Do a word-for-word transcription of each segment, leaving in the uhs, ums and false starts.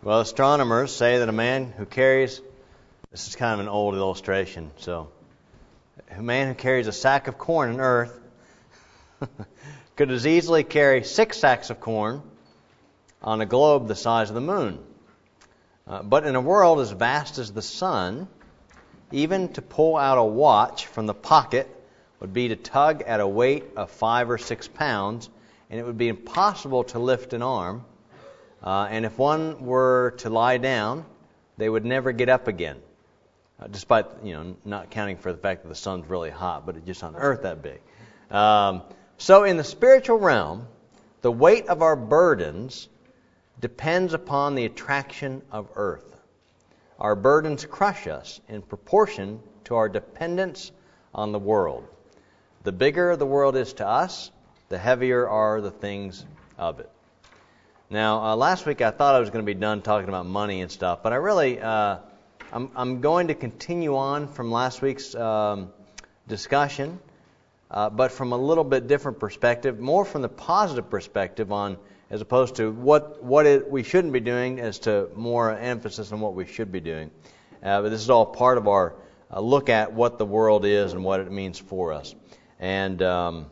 Well, astronomers say that a man who carries, this is kind of an old illustration, so a man who carries a sack of corn on earth could as easily carry six sacks of corn on a globe the size of the moon. Uh, but in a world as vast as the sun, even to pull out a watch from the pocket would be to tug at a weight of five or six pounds, and it would be impossible to lift an arm. Uh, and if one were to lie down, they would never get up again, uh, despite, you know, not counting for the fact that the sun's really hot, but it's just on Earth that big. Um, so in the spiritual realm, the weight of our burdens depends upon the attraction of Earth. Our burdens crush us in proportion to our dependence on the world. The bigger the world is to us, the heavier are the things of it. Now, uh, last week I thought I was going to be done talking about money and stuff, but I really, uh, I'm, I'm going to continue on from last week's um, discussion, uh, but from a little bit different perspective, more from the positive perspective on, as opposed to what what it, we shouldn't be doing, as to more emphasis on what we should be doing. Uh, but this is all part of our uh, look at what the world is and what it means for us. And um,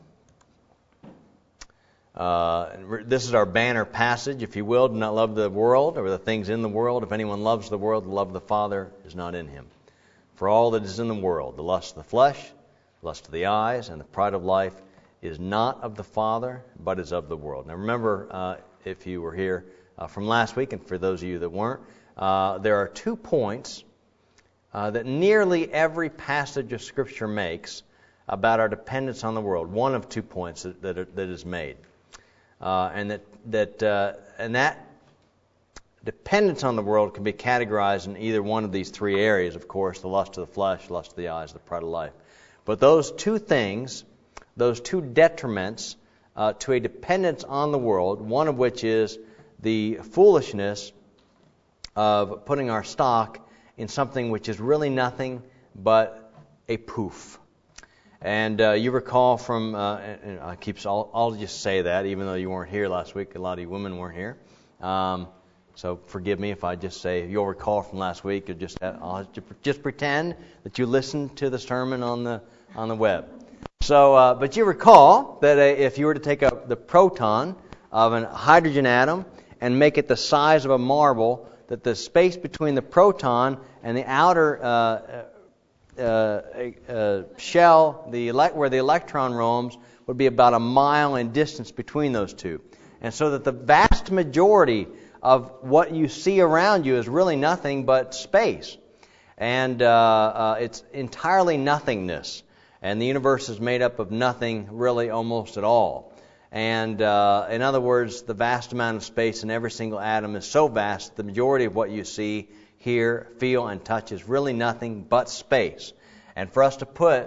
Uh, this is our banner passage, if you will. Do not love the world or the things in the world. If anyone loves the world, the love of the Father is not in him. For all that is in the world, the lust of the flesh, the lust of the eyes, and the pride of life, is not of the Father, but is of the world. Now remember, uh, if you were here uh, from last week, and for those of you that weren't, uh, there are two points uh, that nearly every passage of Scripture makes about our dependence on the world. One of two points that, that, are, that is made. Uh, and that that uh, and that dependence on the world can be categorized in either one of these three areas, of course, the lust of the flesh, lust of the eyes, the pride of life. But those two things, those two detriments uh, to a dependence on the world, one of which is the foolishness of putting our stock in something which is really nothing but a poof. And uh, you recall from, uh, and I keep, I'll, I'll just say that, even though you weren't here last week, a lot of you women weren't here. Um, so forgive me if I just say, you'll recall from last week, or just I'll just pretend that you listened to the sermon on the on the web. So, uh, but you recall that uh, if you were to take a, the proton of a hydrogen atom and make it the size of a marble, that the space between the proton and the outer uh, Uh, uh, shell, the ele- where the electron roams, would be about a mile in distance between those two. And so that the vast majority of what you see around you is really nothing but space. And uh, uh, it's entirely nothingness. And the universe is made up of nothing really almost at all. And uh, in other words, the vast amount of space in every single atom is so vast, the majority of what you see, hear, feel, and touch is really nothing but space. And for us to put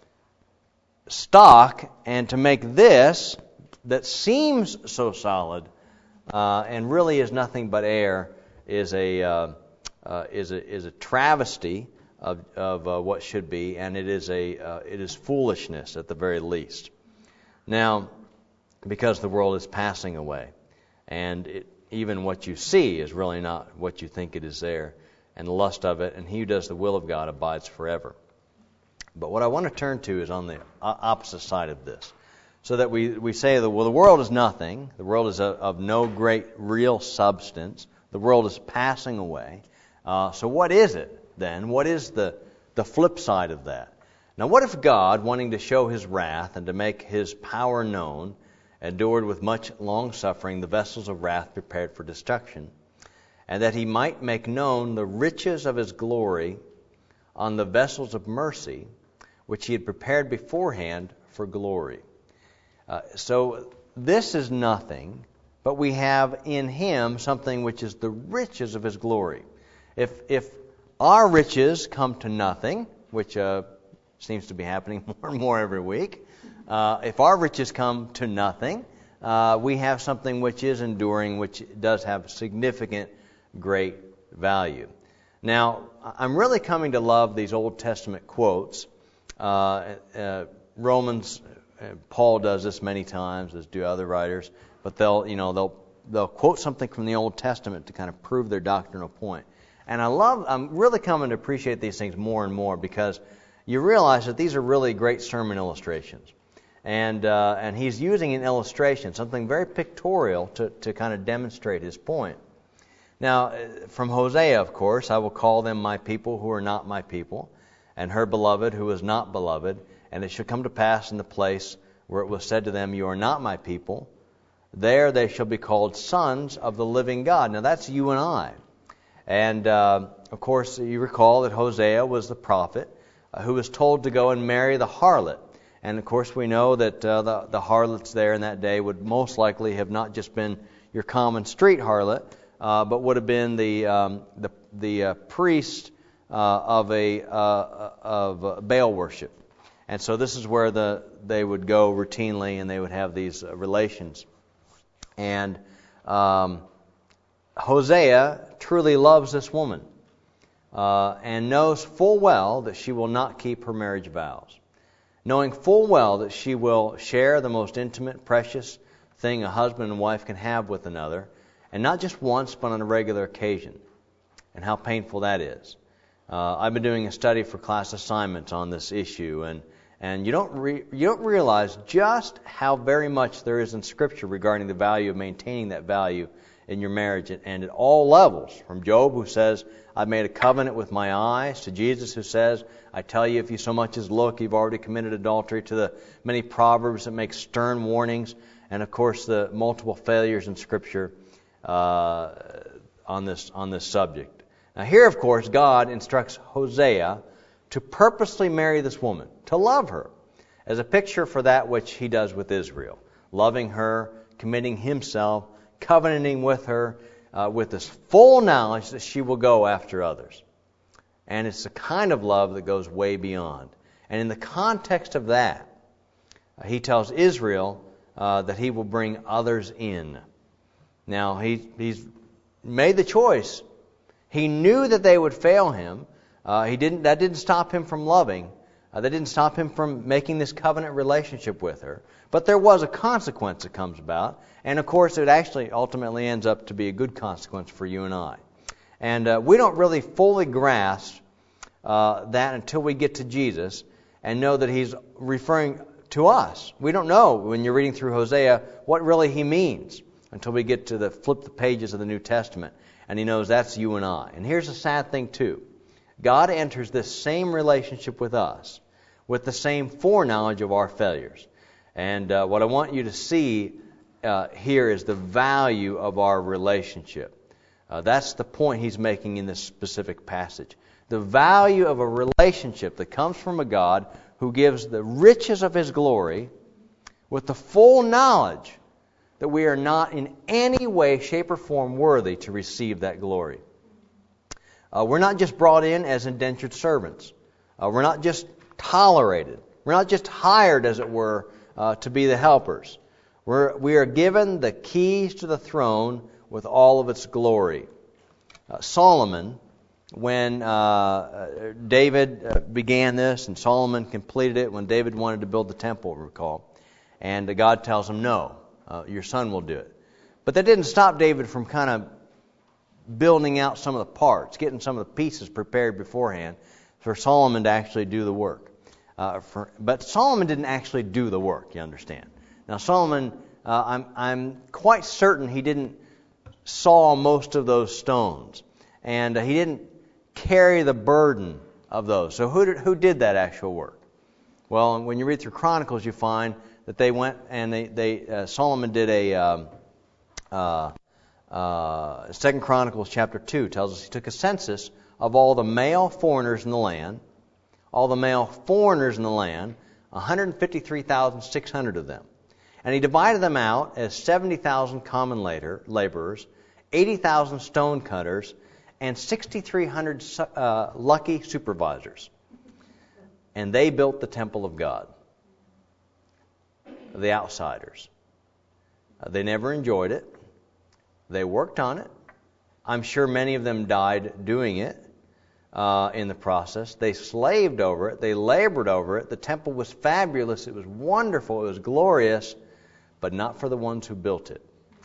stock and to make this, that seems so solid, uh, and really is nothing but air, is a uh, uh, is a is a travesty of of uh, what should be, and it is a uh, it is foolishness at the very least. Now, because the world is passing away, and it, even what you see is really not what you think it is there, and the lust of it, and he who does the will of God abides forever. But what I want to turn to is on the opposite side of this, so that we, we say that, well, the world is nothing, the world is a, of no great real substance, the world is passing away. Uh, so what is it then? What is the, the flip side of that? Now, what if God, wanting to show his wrath and to make his power known, endured with much long-suffering the vessels of wrath prepared for destruction, and that he might make known the riches of his glory on the vessels of mercy, which he had prepared beforehand for glory. Uh, so this is nothing, but we have in him something which is the riches of his glory. If if our riches come to nothing, which uh, seems to be happening more and more every week, uh, if our riches come to nothing, uh, we have something which is enduring, which does have significant great value. Now, I'm really coming to love these Old Testament quotes. Uh, uh, Romans, uh, Paul does this many times, as do other writers. But they'll, you know, they'll they'll quote something from the Old Testament to kind of prove their doctrinal point. And I love, I'm really coming to appreciate these things more and more because you realize that these are really great sermon illustrations. And uh, and he's using an illustration, something very pictorial to, to kind of demonstrate his point. Now, from Hosea, of course, I will call them my people who are not my people, and her beloved who is not beloved. And it shall come to pass in the place where it was said to them, you are not my people, there they shall be called sons of the living God. Now, that's you and I. And, uh, of course, you recall that Hosea was the prophet uh, who was told to go and marry the harlot. And, of course, we know that uh, the, the harlots there in that day would most likely have not just been your common street harlot, uh, but would have been the um, the, the uh, priest uh, of a uh, of Baal worship. And so this is where the they would go routinely, and they would have these uh, relations. And um, Hosea truly loves this woman uh, and knows full well that she will not keep her marriage vows. Knowing full well that she will share the most intimate, precious thing a husband and wife can have with another, and not just once, but on a regular occasion. And how painful that is. Uh, I've been doing a study for class assignments on this issue, and and you don't re- you don't realize just how very much there is in Scripture regarding the value of maintaining that value in your marriage, and at all levels. From Job, who says, I've made a covenant with my eyes, to Jesus, who says, I tell you, if you so much as look, you've already committed adultery, to the many proverbs that make stern warnings, and of course the multiple failures in Scripture uh, on this on this subject. Now here, of course, God instructs Hosea to purposely marry this woman, to love her, as a picture for that which he does with Israel, loving her, committing himself, covenanting with her, uh, with this full knowledge that she will go after others. And it's the kind of love that goes way beyond. And in the context of that, uh, he tells Israel uh, that he will bring others in. Now, he, he's made the choice. He knew that they would fail him. Uh, he didn't. That didn't stop him from loving. Uh, that didn't stop him from making this covenant relationship with her. But there was a consequence that comes about. And, of course, it actually ultimately ends up to be a good consequence for you and I. And uh, we don't really fully grasp uh, that until we get to Jesus and know that he's referring to us. We don't know, when you're reading through Hosea, what really he means until we get to the flip the pages of the New Testament. And he knows that's you and I. And here's the sad thing, too. God enters this same relationship with us with the same foreknowledge of our failures. And uh, what I want you to see uh, here is the value of our relationship. Uh, that's the point he's making in this specific passage. The value of a relationship that comes from a God who gives the riches of his glory with the full knowledge that we are not in any way, shape, or form worthy to receive that glory. Uh, we're not just brought in as indentured servants. Uh, we're not just tolerated. We're not just hired, as it were, uh, to be the helpers. We're, we are given the keys to the throne with all of its glory. Uh, Solomon, when uh, David uh, began this, and Solomon completed it when David wanted to build the temple, recall, and uh, God tells him, no, uh, your son will do it. But that didn't stop David from kind of building out some of the parts, getting some of the pieces prepared beforehand for Solomon to actually do the work. Uh, for, but Solomon didn't actually do the work, you understand. Now Solomon, uh, I'm, I'm quite certain he didn't saw most of those stones. And uh, he didn't carry the burden of those. So who did, who did that actual work? Well, when you read through Chronicles, you find that they went and they, they uh, Solomon did a... Um, uh, Uh, Second Chronicles chapter two tells us he took a census of all the male foreigners in the land, all the male foreigners in the land, one hundred fifty-three thousand six hundred of them. And he divided them out as seventy thousand common laborers, eighty thousand stone cutters, and six thousand three hundred uh, lucky supervisors. And they built the temple of God, the outsiders. Uh, they never enjoyed it. They worked on it. I'm sure many of them died doing it uh, in the process. They slaved over it. They labored over it. The temple was fabulous. It was wonderful. It was glorious, but not for the ones who built it.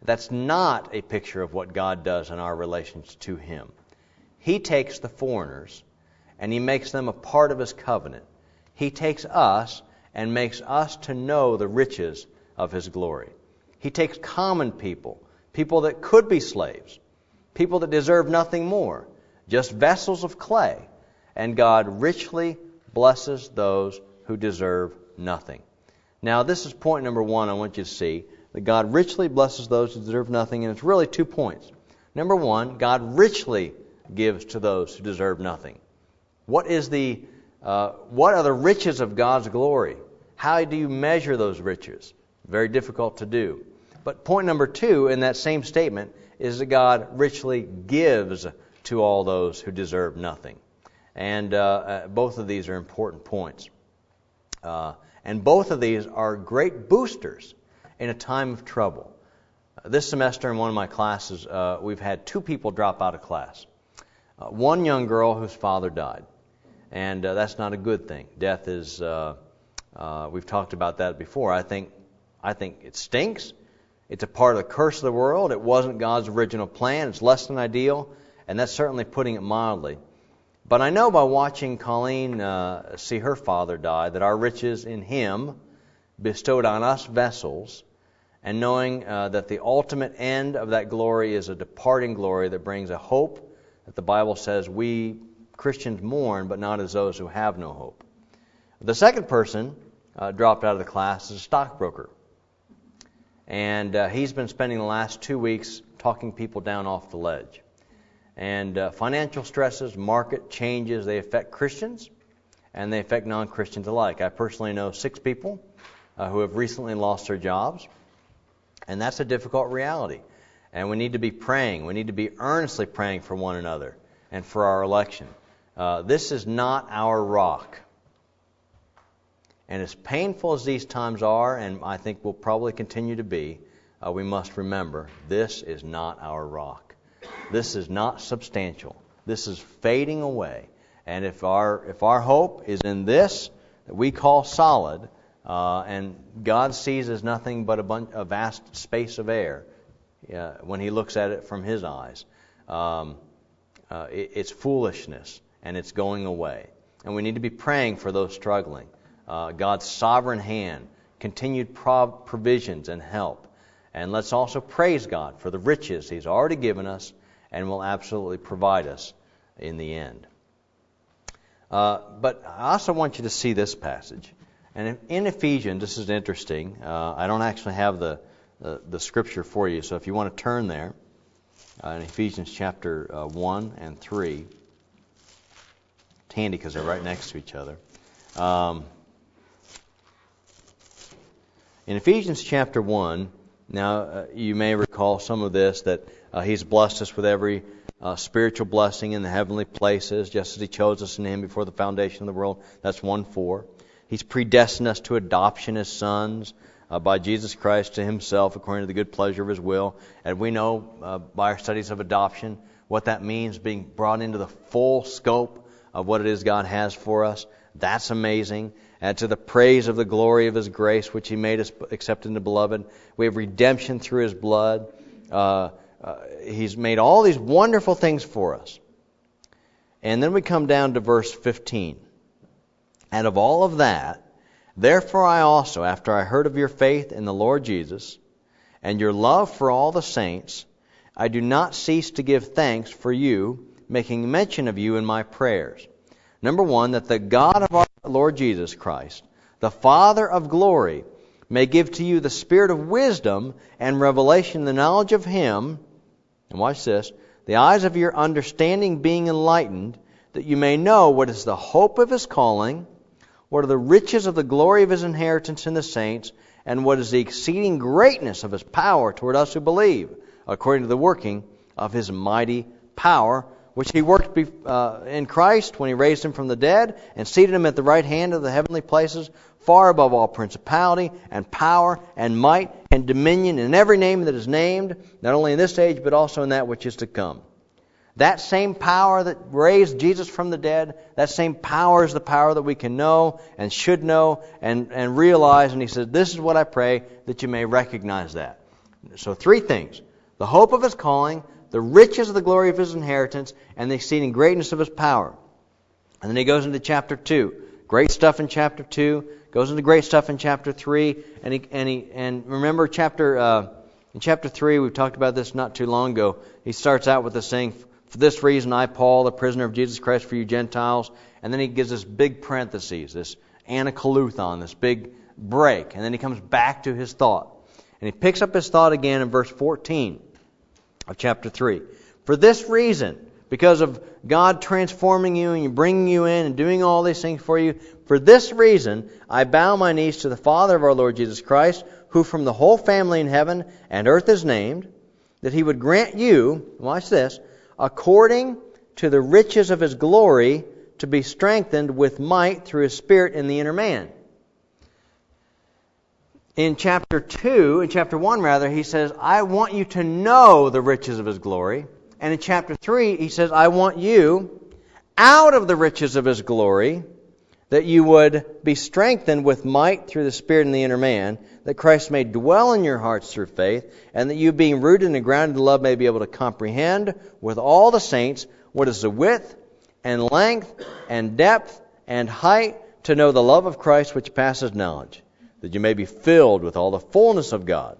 That's not a picture of what God does in our relations to Him. He takes the foreigners and He makes them a part of His covenant. He takes us and makes us to know the riches of His glory. He takes common people, people that could be slaves, people that deserve nothing more, just vessels of clay, and God richly blesses those who deserve nothing. Now, this is point number one I want you to see, that God richly blesses those who deserve nothing, and it's really two points. Number one, God richly gives to those who deserve nothing. What is the uh, what are the riches of God's glory? How do you measure those riches? Very difficult to do. But point number two in that same statement is that God richly gives to all those who deserve nothing. And uh, uh, both of these are important points. Uh, and both of these are great boosters in a time of trouble. Uh, this semester in one of my classes, uh, we've had two people drop out of class. Uh, one young girl whose father died. And uh, that's not a good thing. Death is, uh, uh, we've talked about that before. I think, I think it stinks. It's a part of the curse of the world. It wasn't God's original plan. It's less than ideal. And that's certainly putting it mildly. But I know by watching Colleen uh, see her father die that our riches in Him bestowed on us vessels, and knowing uh, that the ultimate end of that glory is a departing glory that brings a hope that the Bible says we Christians mourn, but not as those who have no hope. The second person uh, dropped out of the class is a stockbroker. And uh, he's been spending the last two weeks talking people down off the ledge. And uh, financial stresses, market changes, they affect Christians and they affect non-Christians alike. I personally know six people uh, who have recently lost their jobs. And that's a difficult reality. And we need to be praying. We need to be earnestly praying for one another and for our election. Uh, this is not our rock. And as painful as these times are, and I think will probably continue to be, uh, we must remember, this is not our rock. This is not substantial. This is fading away. And if our if our hope is in this that we call solid, uh, and God sees as nothing but a, bunch, a vast space of air uh, when He looks at it from His eyes, um, uh, it, it's foolishness and it's going away. And we need to be praying for those struggling. Uh, God's sovereign hand, continued prov- provisions and help. And let's also praise God for the riches He's already given us and will absolutely provide us in the end. Uh, but I also want you to see this passage. And in Ephesians, this is interesting. Uh, I don't actually have the, the the scripture for you, so if you want to turn there, uh, in Ephesians chapter uh, one and three, it's handy because they're right next to each other. Um, In Ephesians chapter one, now uh, you may recall some of this, that uh, He's blessed us with every uh, spiritual blessing in the heavenly places, just as He chose us in Him before the foundation of the world. That's one four. He's predestined us to adoption as sons uh, by Jesus Christ to Himself, according to the good pleasure of His will. And we know uh, by our studies of adoption what that means, being brought into the full scope of what it is God has for us. That's amazing. And to the praise of the glory of His grace, which He made us accept in the Beloved. We have redemption through His blood. Uh, uh, he's made all these wonderful things for us. And then we come down to verse fifteen. And of all of that, therefore I also, after I heard of your faith in the Lord Jesus, and your love for all the saints, I do not cease to give thanks for you, making mention of you in my prayers. Number one, that the God of our Lord Jesus Christ, the Father of glory, may give to you the spirit of wisdom and revelation, the knowledge of Him, and watch this, the eyes of your understanding being enlightened, that you may know what is the hope of His calling, what are the riches of the glory of His inheritance in the saints, and what is the exceeding greatness of His power toward us who believe, according to the working of His mighty power, which He worked uh, in Christ when He raised Him from the dead and seated Him at the right hand of the heavenly places, far above all principality and power and might and dominion and every name that is named, not only in this age but also in that which is to come. That same power that raised Jesus from the dead, that same power is the power that we can know and should know and, and realize. And He says, this is what I pray, that you may recognize that. So three things. The hope of His calling, the riches of the glory of His inheritance, and the exceeding greatness of His power. And then he goes into chapter two. Great stuff in chapter two. Goes into great stuff in chapter three. And he, and he, and remember chapter uh, in chapter three, we talked about this not too long ago. He starts out with this saying, "For this reason I, Paul, the prisoner of Jesus Christ for you Gentiles." And then he gives this big parenthesis, this anakaluthon, this big break. And then he comes back to his thought. And he picks up his thought again in verse fourteen of chapter three. "For this reason," because of God transforming you and bringing you in and doing all these things for you, "for this reason I bow my knees to the Father of our Lord Jesus Christ, who from the whole family in heaven and earth is named, that He would grant you," watch this, "according to the riches of His glory, to be strengthened with might through His Spirit in the inner man." In chapter two, in chapter one rather, he says, "I want you to know the riches of His glory." And in chapter three, he says, "I want you, out of the riches of His glory, that you would be strengthened with might through the Spirit in the inner man, that Christ may dwell in your hearts through faith, and that you, being rooted and grounded in love, may be able to comprehend with all the saints what is the width and length and depth and height, to know the love of Christ which passes knowledge, that you may be filled with all the fullness of God.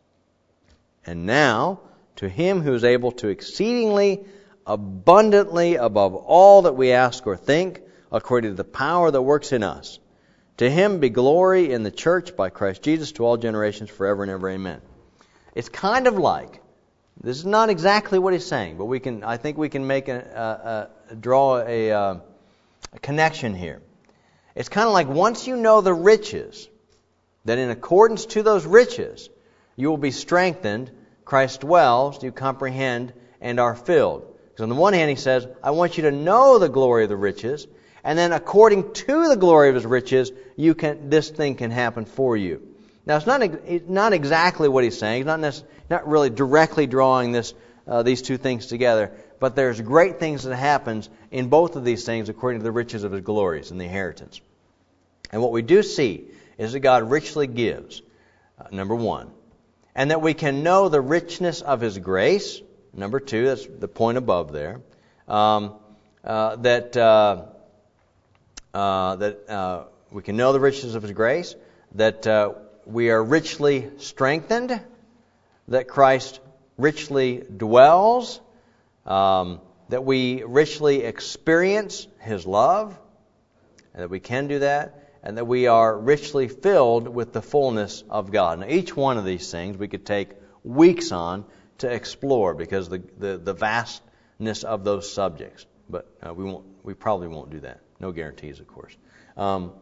And now, to Him who is able to exceedingly abundantly above all that we ask or think, according to the power that works in us, to Him be glory in the church by Christ Jesus to all generations forever and ever. Amen." It's kind of like, this is not exactly what he's saying, but we can, I think we can make a, a, a draw a, a connection here. It's kind of like, once you know the riches, that in accordance to those riches, you will be strengthened. Christ dwells, you comprehend, and are filled. Because on the one hand, he says, I want you to know the glory of the riches, and then according to the glory of His riches, you can this thing can happen for you. Now, it's not it's not exactly what he's saying. He's not necessarily, not really directly drawing this uh, these two things together, but there's great things that happens in both of these things according to the riches of His glories and the inheritance. And what we do see is that God richly gives, uh, number one. And that we can know the richness of His grace. Number two, that's the point above there. Um, uh, that uh, uh, that uh, we can know the riches of His grace. That uh, we are richly strengthened. That Christ richly dwells. Um, that we richly experience His love. And that we can do that. And that we are richly filled with the fullness of God. Now, each one of these things we could take weeks on to explore because the the, the vastness of those subjects. But uh, we won't. We probably won't do that. No guarantees, of course. Um,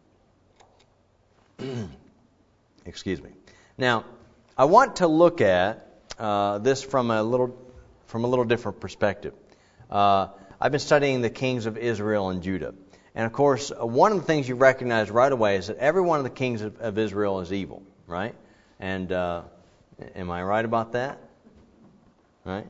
excuse me. Now, I want to look at uh, this from a little from a little different perspective. Uh, I've been studying the kings of Israel and Judah. And of course, one of the things you recognize right away is that every one of the kings of, of Israel is evil, right? And uh, am I right about that? Right?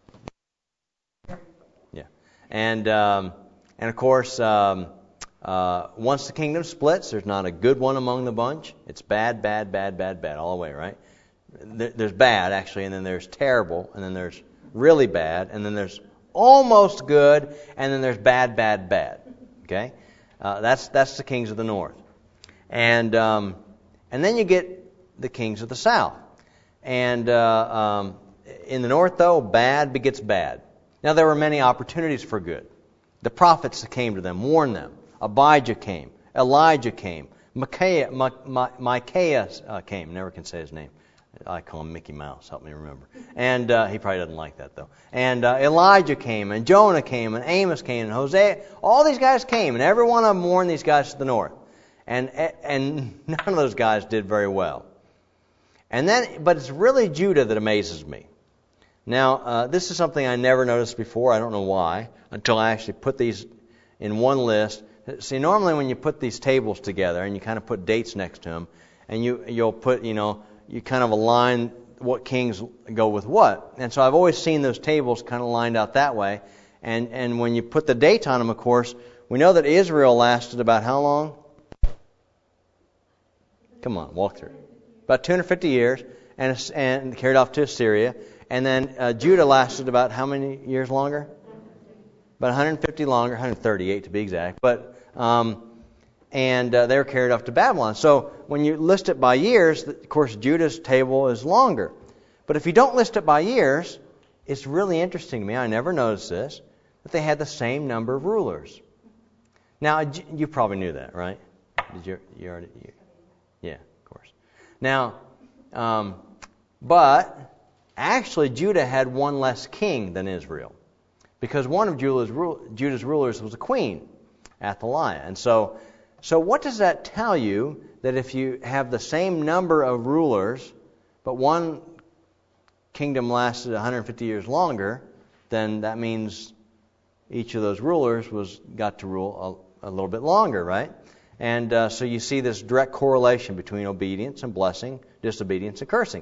Yeah. And um, and of course, um, uh, once the kingdom splits, there's not a good one among the bunch. It's bad, bad, bad, bad, bad all the way, right? There, there's bad actually, and then there's terrible, and then there's really bad, and then there's almost good, and then there's bad, bad, bad. Okay, uh, that's that's the kings of the north, and um, and then you get the kings of the south, and uh, um, in the north though, bad begets bad. Now there were many opportunities for good. The prophets that came to them warned them. Abijah came, Elijah came, Micaiah, Mi- Mi- Micaiah uh, came. Never can say his name. I call him Mickey Mouse. Help me remember. And uh, he probably doesn't like that, though. And uh, Elijah came, and Jonah came, and Amos came, and Hosea. All these guys came, and every one of them warned these guys to the north. And and none of those guys did very well. And then, but it's really Judah that amazes me. Now, uh, this is something I never noticed before. I don't know why, until I actually put these in one list. See, normally when you put these tables together, and you kind of put dates next to them, and you you'll put, you know, you kind of align what kings go with what. And so I've always seen those tables kind of lined out that way. And and when you put the dates on them, of course, we know that Israel lasted about how long? Come on, walk through. About two hundred fifty years. and, and carried off to Assyria. And then uh, Judah lasted about how many years longer? About one hundred fifty longer, one hundred thirty-eight to be exact. But um, and uh, they were carried off to Babylon. So when you list it by years, of course, Judah's table is longer. But if you don't list it by years, it's really interesting to me, I never noticed this, that they had the same number of rulers. Now, you probably knew that, right? Did you, you already? You, yeah, of course. Now, um, but actually, Judah had one less king than Israel, because one of Judah's, Judah's rulers was a queen, Athaliah. And so, so what does that tell you? That if you have the same number of rulers, but one kingdom lasted one hundred fifty years longer, then that means each of those rulers was got to rule a, a little bit longer, right? And uh, so you see this direct correlation between obedience and blessing, disobedience and cursing.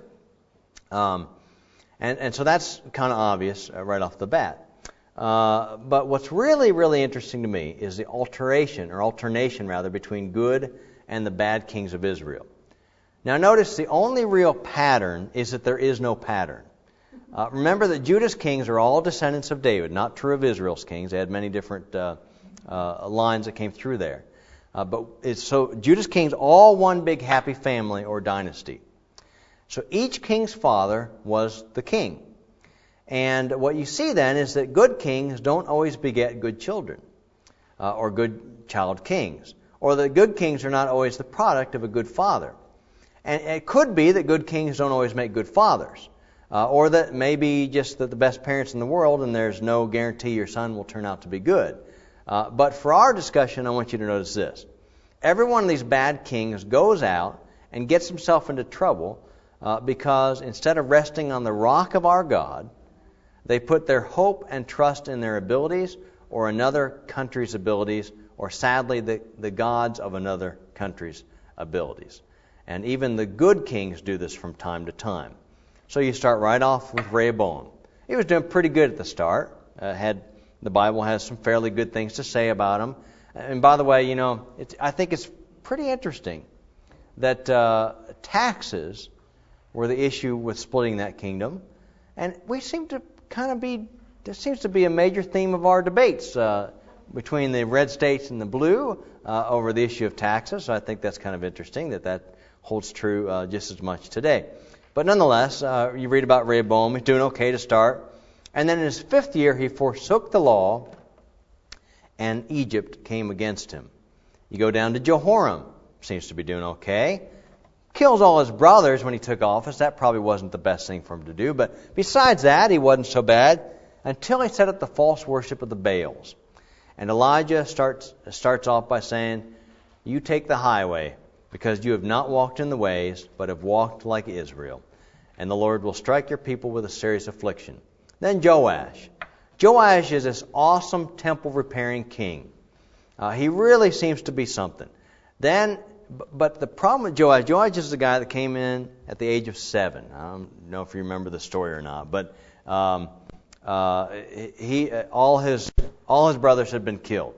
Um, and, and so that's kind of obvious uh, right off the bat. Uh, but what's really, really interesting to me is the alteration, or alternation rather, between good and the bad kings of Israel. Now notice the only real pattern is that there is no pattern. Uh, remember that Judah's kings are all descendants of David, not true of Israel's kings. They had many different uh, uh, lines that came through there. Uh, but it's so Judah's kings, all one big happy family or dynasty. So each king's father was the king. And what you see then is that good kings don't always beget good children uh, or good child kings. Or that good kings are not always the product of a good father. And it could be that good kings don't always make good fathers. Uh, or that maybe just that the best parents in the world and there's no guarantee your son will turn out to be good. Uh, but for our discussion, I want you to notice this. Every one of these bad kings goes out and gets himself into trouble uh, because instead of resting on the rock of our God, they put their hope and trust in their abilities or another country's abilities, or sadly the, the gods of another country's abilities. And even the good kings do this from time to time. So you start right off with Rehoboam. He was doing pretty good at the start. Uh, had the Bible has some fairly good things to say about him. And by the way, you know, it's, I think it's pretty interesting that uh, taxes were the issue with splitting that kingdom. And we seem to kind of be, there seems to be a major theme of our debates uh, between the red states and the blue uh, over the issue of taxes. So I think that's kind of interesting that that holds true uh, just as much today. But nonetheless, uh, you read about Rehoboam. He's doing okay to start. And then in his fifth year, he forsook the law, and Egypt came against him. You go down to Jehoram. Seems to be doing okay. Kills all his brothers when he took office. That probably wasn't the best thing for him to do. But besides that, he wasn't so bad until he set up the false worship of the Baals. And Elijah starts starts off by saying, "You take the highway, because you have not walked in the ways, but have walked like Israel. And the Lord will strike your people with a serious affliction." Then Joash. Joash is this awesome temple repairing king. Uh, he really seems to be something. Then, but the problem with Joash, Joash is the guy that came in at the age of seven. I don't know if you remember the story or not, but um, uh, he all his all his brothers had been killed,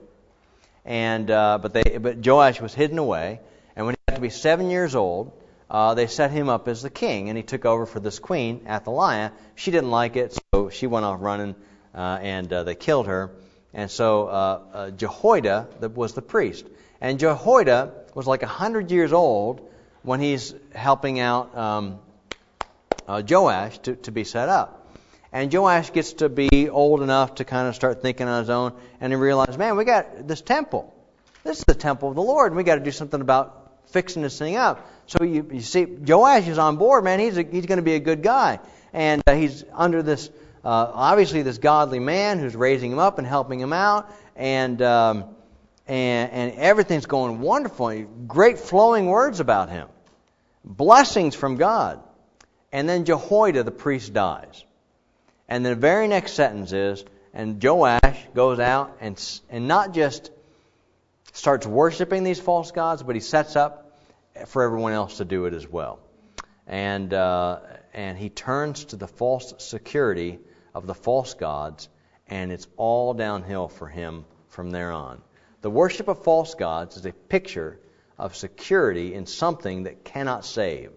and uh, but they but Joash was hidden away. And when he got to be seven years old, uh, they set him up as the king, and he took over for this queen, Athaliah. She didn't like it, so she went off running, uh, and uh, they killed her. And so uh, uh, Jehoiada was the priest. And Jehoiada was like one hundred years old when he's helping out um, uh, Joash to, to be set up. And Joash gets to be old enough to kind of start thinking on his own, and he realizes, man, we got this temple. This is the temple of the Lord, and we got to do something about fixing this thing up. So you, you see, Joash is on board, man. He's a, he's going to be a good guy, and uh, he's under this uh, obviously this godly man who's raising him up and helping him out, and um, and and everything's going wonderful. Great flowing words about him, blessings from God. And then Jehoiada the priest dies, and the very next sentence is, and Joash goes out and and not just starts worshiping these false gods, but he sets up for everyone else to do it as well. And uh, and he turns to the false security of the false gods, and it's all downhill for him from there on. The worship of false gods is a picture of security in something that cannot save.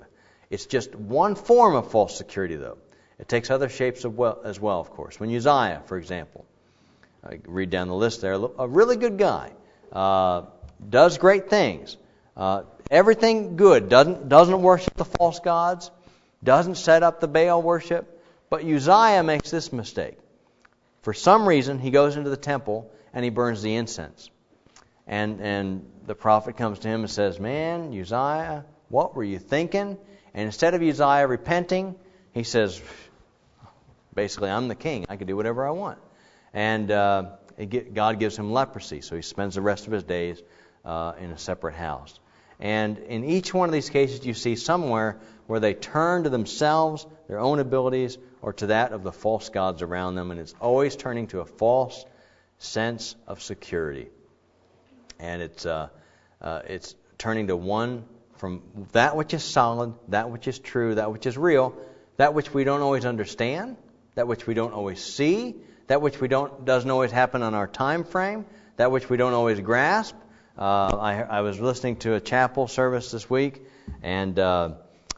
It's just one form of false security, though. It takes other shapes of well, as well, of course. When Uzziah, for example, I read down the list there, a really good guy, uh, does great things, uh, everything good, doesn't doesn't worship the false gods, doesn't set up the Baal worship, but Uzziah makes this mistake. For some reason, he goes into the temple and he burns the incense. And and the prophet comes to him and says, "Man, Uzziah, what were you thinking?" And instead of Uzziah repenting, he says, basically, I'm the king. I can do whatever I want. And uh, it, God gives him leprosy, so he spends the rest of his days uh, in a separate house. And in each one of these cases, you see somewhere where they turn to themselves, their own abilities, or to that of the false gods around them, and it's always turning to a false sense of security. And it's uh, uh, it's turning to one from that which is solid, that which is true, that which is real, that which we don't always understand, that which we don't always see, that which we don't doesn't always happen on our time frame, that which we don't always grasp. Uh, I, I was listening to a chapel service this week, and uh,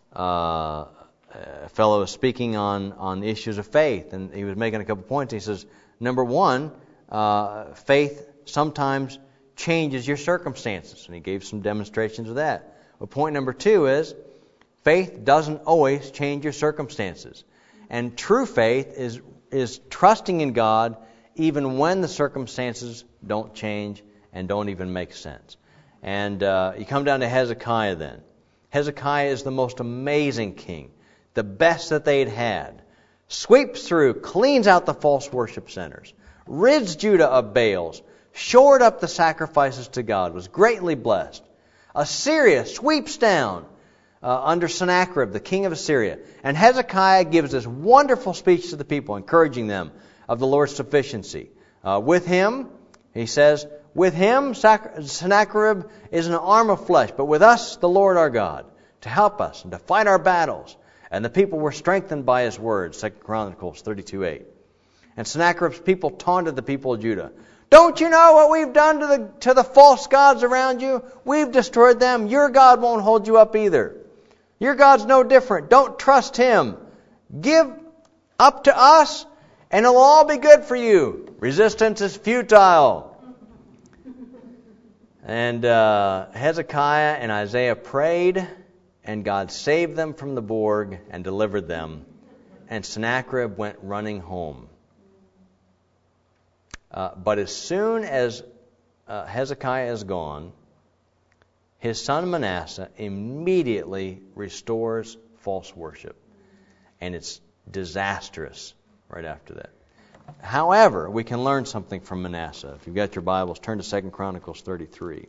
uh, a fellow was speaking on, on issues of faith, and he was making a couple points. He says, number one, uh, faith sometimes changes your circumstances, and he gave some demonstrations of that. Well, point number two is, faith doesn't always change your circumstances. And true faith is is trusting in God even when the circumstances don't change and don't even make sense. And uh, you come down to Hezekiah then. Hezekiah is the most amazing king, the best that they'd had. Sweeps through, cleans out the false worship centers, rids Judah of Baals, shored up the sacrifices to God, was greatly blessed. Assyria sweeps down uh, under Sennacherib, the king of Assyria. And Hezekiah gives this wonderful speech to the people, encouraging them of the Lord's sufficiency. Uh, with him, he says, with him, Sennacherib is an arm of flesh, but with us, the Lord our God, to help us and to fight our battles. And the people were strengthened by his words, Second Chronicles thirty-two eight. And Sennacherib's people taunted the people of Judah. Don't you know what we've done to the to the false gods around you? We've destroyed them. Your God won't hold you up either. Your God's no different. Don't trust him. Give up to us, and it'll all be good for you. Resistance is futile. And uh, Hezekiah and Isaiah prayed, and God saved them from the Borg and delivered them. And Sennacherib went running home. Uh, but as soon as uh, Hezekiah is gone, his son Manasseh immediately restores false worship. And it's disastrous right after that. However, we can learn something from Manasseh. If you've got your Bibles, turn to Second Chronicles thirty-three.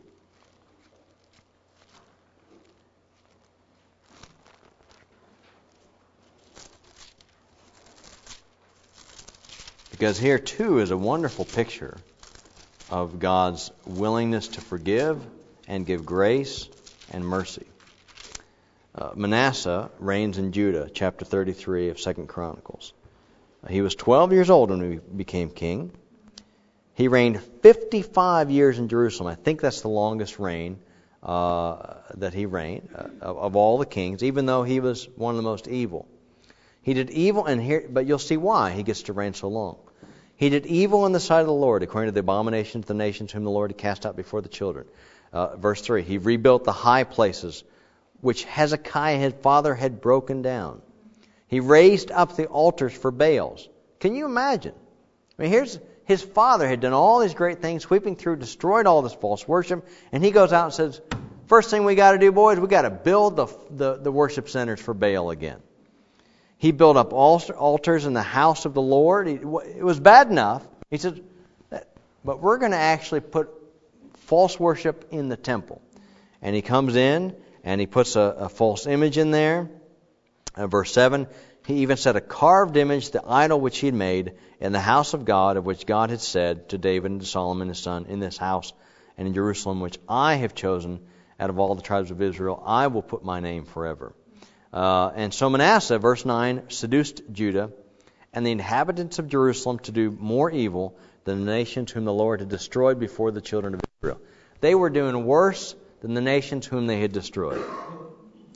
Because here, too, is a wonderful picture of God's willingness to forgive and give grace and mercy. Uh, Manasseh reigns in Judah, chapter thirty-three of Second Chronicles. He was twelve years old when he became king. He reigned fifty-five years in Jerusalem. I think that's the longest reign uh, that he reigned uh, of, of all the kings, even though he was one of the most evil. He did evil, and here, but you'll see why he gets to reign so long. He did evil in the sight of the Lord, according to the abominations of the nations whom the Lord had cast out before the children. Uh, verse three, he rebuilt the high places which Hezekiah his father had broken down. He raised up the altars for Baals. Can you imagine? I mean, here's his father had done all these great things, sweeping through, destroyed all this false worship, and he goes out and says, first thing we got to do, boys, we got to build the, the, the worship centers for Baal again. He built up altars in the house of the Lord. It was bad enough. He said, but we're going to actually put false worship in the temple. And he comes in and he puts a, a false image in there. Uh, verse seven, he even set a carved image, the idol which he had made, in the house of God, of which God had said to David and to Solomon his son, in this house and in Jerusalem, which I have chosen out of all the tribes of Israel, I will put my name forever. Uh, and so Manasseh, verse nine, seduced Judah and the inhabitants of Jerusalem to do more evil than the nations whom the Lord had destroyed before the children of Israel. They were doing worse than the nations whom they had destroyed.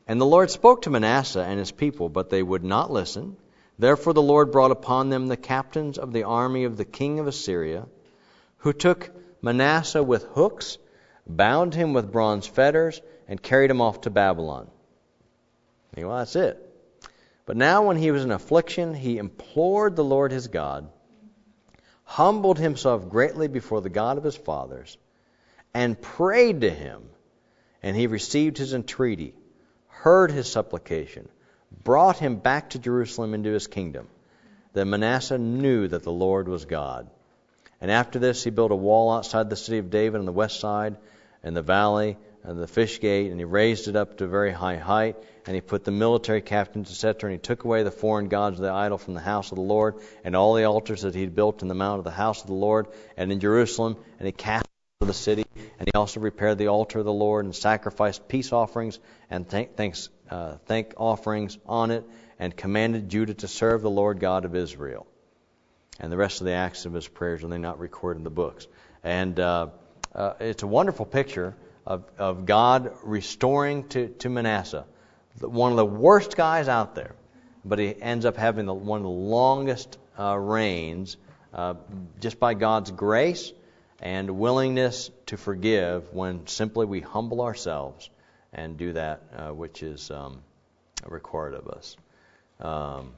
And the Lord spoke to Manasseh and his people, but they would not listen. Therefore the Lord brought upon them the captains of the army of the king of Assyria, who took Manasseh with hooks, bound him with bronze fetters, and carried him off to Babylon. Well, that's it. But now when he was in affliction, he implored the Lord his God, humbled himself greatly before the God of his fathers, and prayed to him. And he received his entreaty, heard his supplication, brought him back to Jerusalem into his kingdom. Then Manasseh knew that the Lord was God. And after this he built a wall outside the city of David on the west side, and the valley, and the fish gate, and he raised it up to a very high height, and he put the military captains, et cetera, and he took away the foreign gods of the idol from the house of the Lord, and all the altars that he had built in the mount of the house of the Lord, and in Jerusalem, and he cast them to the city, and he also repaired the altar of the Lord, and sacrificed peace offerings and thank, thanks, uh, thank offerings on it, and commanded Judah to serve the Lord God of Israel. And the rest of the acts of his prayers are they not recorded in the books. And uh, uh, it's a wonderful picture of, of God restoring to, to Manasseh, one of the worst guys out there, but he ends up having the, one of the longest uh, reigns uh, just by God's grace and willingness to forgive when simply we humble ourselves and do that uh, which is um, required of us. Um,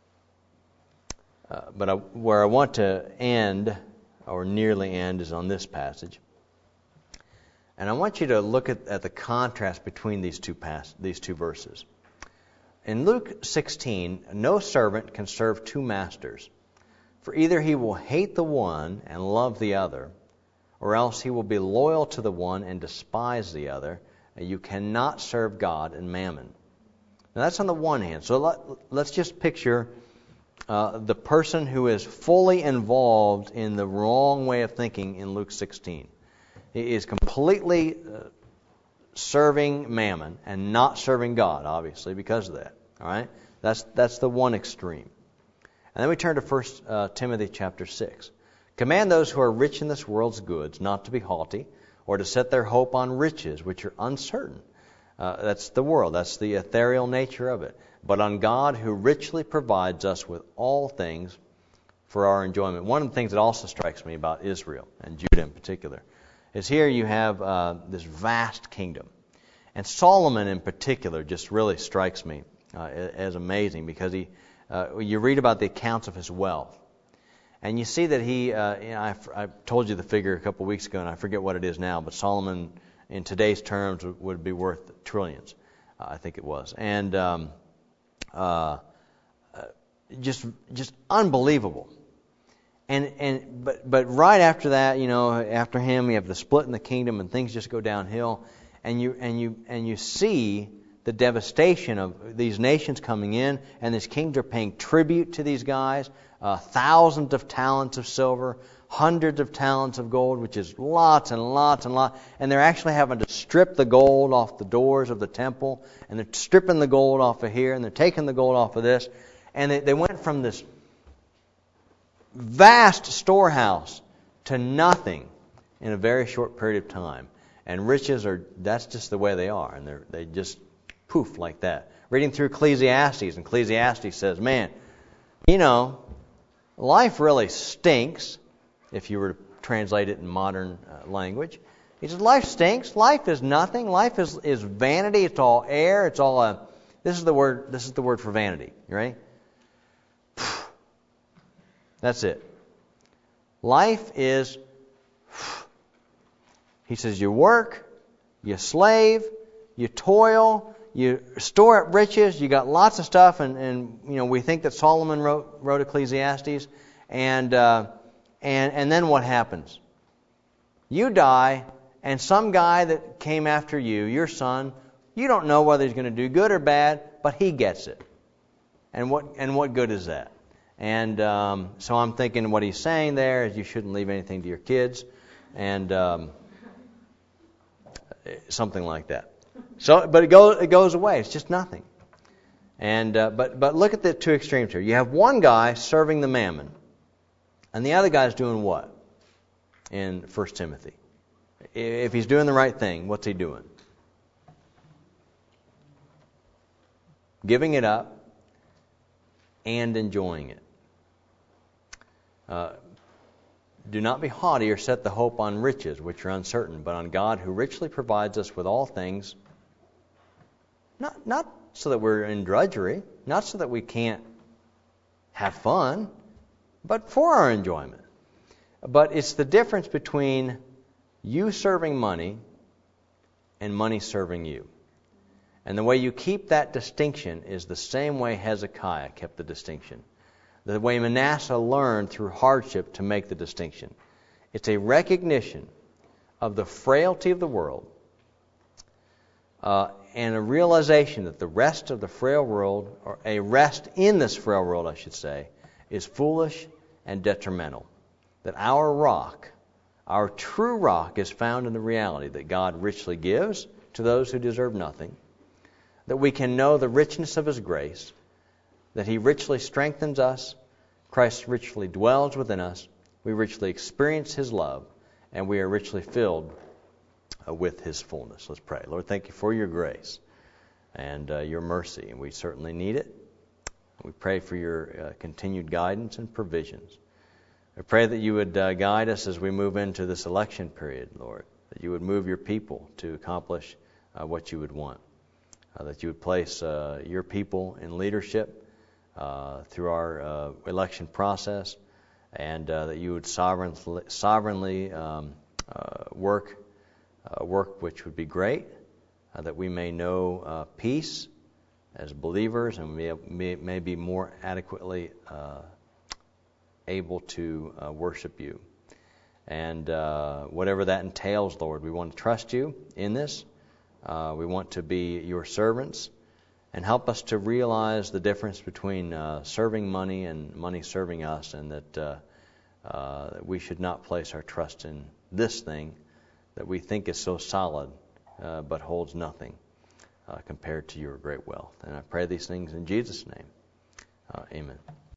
uh, but I, where I want to end, or nearly end, is on this passage. And I want you to look at, at the contrast between these two pas- these two verses. In Luke sixteen, no servant can serve two masters, for either he will hate the one and love the other, or else he will be loyal to the one and despise the other. And you cannot serve God and mammon. Now that's on the one hand. So let, let's just picture uh, the person who is fully involved in the wrong way of thinking in Luke sixteen. He is completely uh, serving mammon and not serving God, obviously, because of that. All right, that's that's the one extreme. And then we turn to First uh, Timothy chapter six. Command those who are rich in this world's goods not to be haughty, or to set their hope on riches, which are uncertain. Uh, that's the world. That's the ethereal nature of it. But on God, who richly provides us with all things for our enjoyment. One of the things that also strikes me about Israel, and Judah in particular, is here you have uh, this vast kingdom. And Solomon in particular just really strikes me uh, as amazing, because he, uh, you read about the accounts of his wealth. And you see that he, uh, you know, I, I told you the figure a couple of weeks ago, and I forget what it is now, but Solomon in today's terms would be worth trillions, uh, I think it was. And um, uh, uh, just just unbelievable. And and but but right after that, you know, after him, we have the split in the kingdom, and things just go downhill. And you and you and you see the devastation of these nations coming in, and these kings are paying tribute to these guys, uh, thousands of talents of silver, hundreds of talents of gold, which is lots and lots and lots. And they're actually having to strip the gold off the doors of the temple, and they're stripping the gold off of here, and they're taking the gold off of this, and they, they went from this vast storehouse to nothing in a very short period of time. And riches are, that's just the way they are. And they're, they just poof like that. Reading through Ecclesiastes, and Ecclesiastes says, man, you know, life really stinks, if you were to translate it in modern uh, language. He says, life stinks. Life is nothing. Life is, is vanity. It's all air. It's all a, this is the word, this is the word for vanity. You ready? That's it. Life is, he says, you work, you slave, you toil, you store up riches, you got lots of stuff, and, and you know, we think that Solomon wrote, wrote Ecclesiastes, and, uh, and, and then what happens? You die, and some guy that came after you, your son, you don't know whether he's going to do good or bad, but he gets it. And what, and what good is that? And um, so I'm thinking what he's saying there is you shouldn't leave anything to your kids, and um, something like that. So, but it goes it goes away. It's just nothing. And uh, but but look at the two extremes here. You have one guy serving the mammon, and the other guy's doing what? In First Timothy, if he's doing the right thing, what's he doing? giving it up, and enjoying it. Uh, Do not be haughty or set the hope on riches, which are uncertain, but on God who richly provides us with all things, not, not so that we're in drudgery, not so that we can't have fun, but for our enjoyment. But it's the difference between you serving money and money serving you. And the way you keep that distinction is the same way Hezekiah kept the distinction. The way Manasseh learned through hardship to make the distinction. It's a recognition of the frailty of the world uh, and a realization that the rest of the frail world, or a rest in this frail world, I should say, is foolish and detrimental. That our rock, our true rock, is found in the reality that God richly gives to those who deserve nothing, that we can know the richness of His grace, that He richly strengthens us, Christ richly dwells within us, we richly experience His love, and we are richly filled uh, with His fullness. Let's pray. Lord, thank You for Your grace and uh, Your mercy, and we certainly need it. We pray for Your uh, continued guidance and provisions. I pray that You would uh, guide us as we move into this election period, Lord, that You would move Your people to accomplish uh, what You would want, uh, that You would place uh, Your people in leadership Uh, through our uh, election process, and uh, that You would sovereignly, sovereignly um, uh, work uh, work which would be great, uh, that we may know uh, peace as believers, and may, may, may be more adequately uh, able to uh, worship You. And uh, whatever that entails, Lord, we want to trust You in this. Uh, we want to be Your servants. And help us to realize the difference between uh, serving money and money serving us, and that uh, uh, we should not place our trust in this thing that we think is so solid uh, but holds nothing uh, compared to Your great wealth. And I pray these things in Jesus' name. Uh, amen.